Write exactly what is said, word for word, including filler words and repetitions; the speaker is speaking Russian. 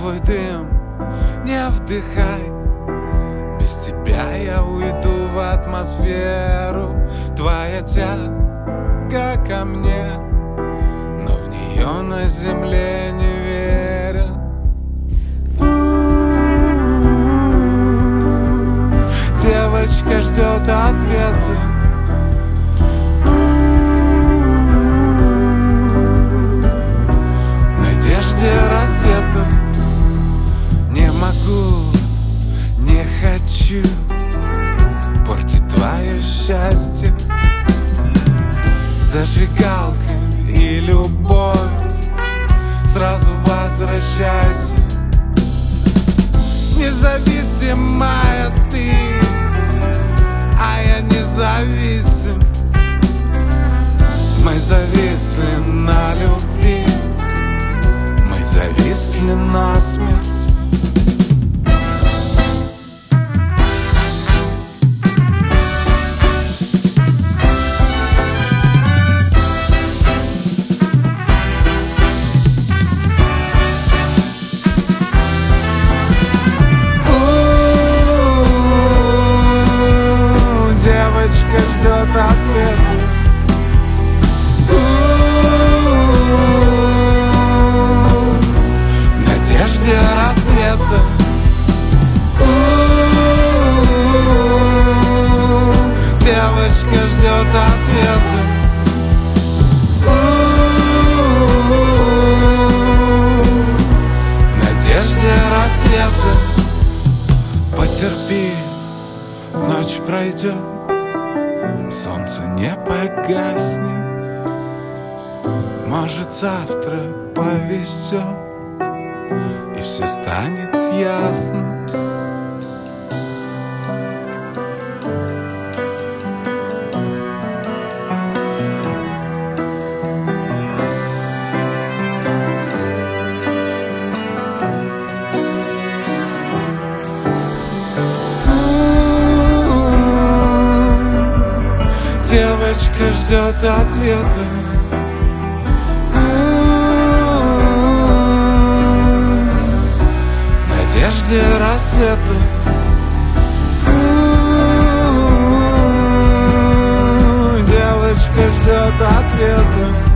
твой дым не вдыхай. Без тебя я уйду в атмосферу. Твоя тяга ко мне, но в нее на земле не верят. Девочка ждет ответа. В надежде рассвета. Не могу, не хочу портить твое счастье. Зажигалка и любовь, сразу возвращайся. Независимая ты, а я независим. Мы зависли на любви, мы зависли на смерть. Девочка ждет ответа. В надежде рассвета. Девочка ждет ответа. В надежде рассвета. Потерпи, ночь пройдет, солнце не погаснет. Может, завтра повезет, и все станет ясно. Девочка ждет ответа. В надежде рассвета. Девочка ждет ответа.